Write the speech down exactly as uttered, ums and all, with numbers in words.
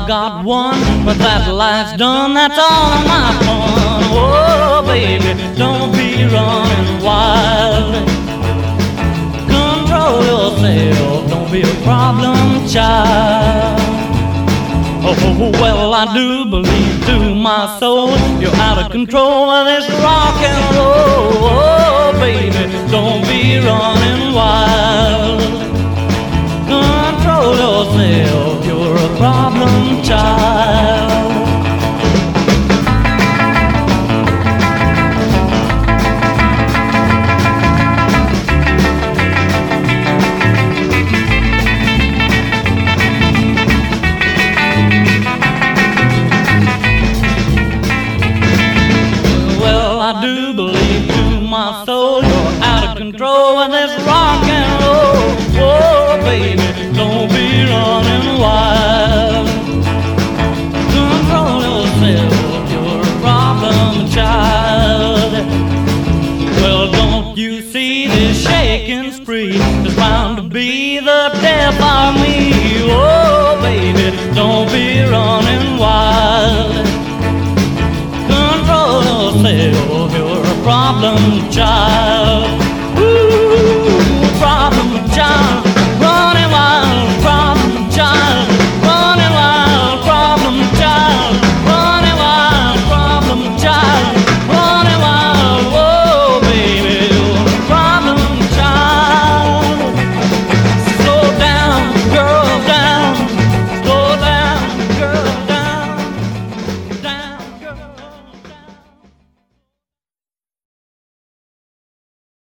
I've got one, but that life's done, that's all of my fun. Oh, baby, don't be running wild. Control yourself, don't be a problem child. Oh, well, I do believe to my soul you're out of control of this rock and roll. Oh, baby, don't be running wild. Control yourself, you're a problem child. I do believe to my soul you're out of control of this rock and roll. Oh, baby, don't be running wild. Control yourself, you're a problem child. Well, don't you see this shaking spree is bound to be the death of me. Oh, baby, don't be running wild. Control yourself, you're a problem child.